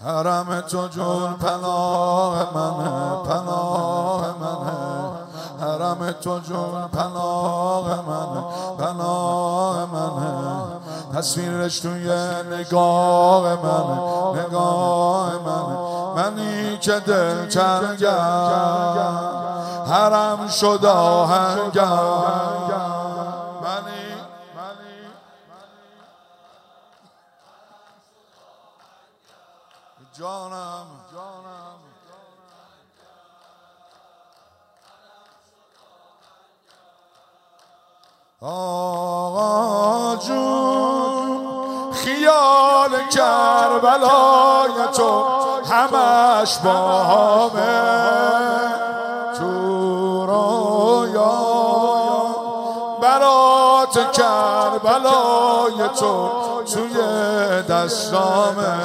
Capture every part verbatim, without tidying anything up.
حرم تو جون پناه منه، پناه منه. حرم تو جون پناه منه، پناه منه. تصویرش توی نگاه منه، نگاه منه. منی که دل چنگم حرم شد آهنگم. منی جانم جانم آقا جون خیال کربلای تو همش باهمه. تو رویا برات کربلای تو توی دستامه.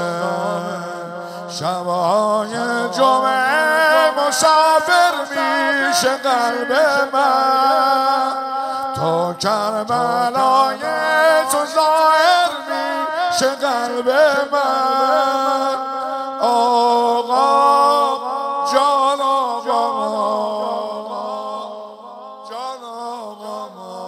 شبای جمعه مسافر میشه قلب من، تا کربلای تو ظاهر میشه قلب من. آقا جان آقا جان آقا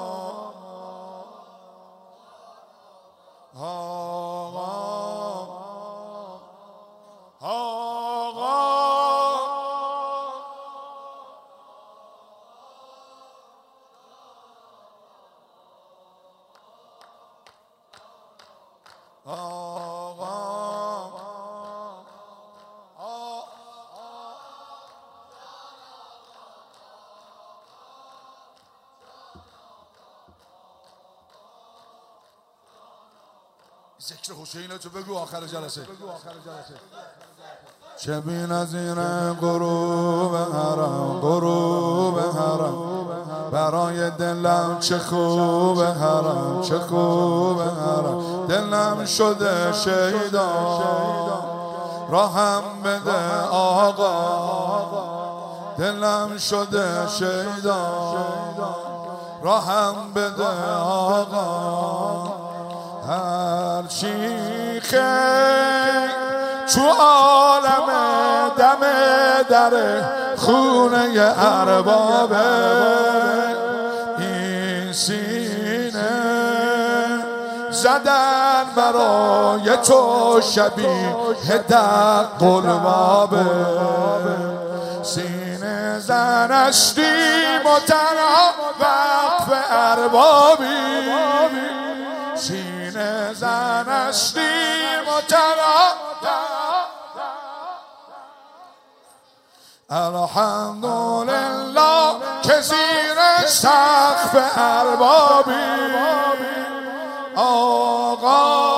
ذکر حسین تو بگو آخر جلسه. چه بی نظیره غروب حرم، غروب حرم. برای دلم چه خوب حرم، چه خوب حرم. دلم شده شیدا راهم بده آقا. دلم شده شیدا راهم بده آقا. هر چی خیر تو عالم دم در خونه اربابه. این سینه زدن برای تو شبیه دق البابه. سینه زنشتیم و تنها وقف اربابی. سینه زنشتیم و تنها الحمدلله که زیر سقف اربابی. آقا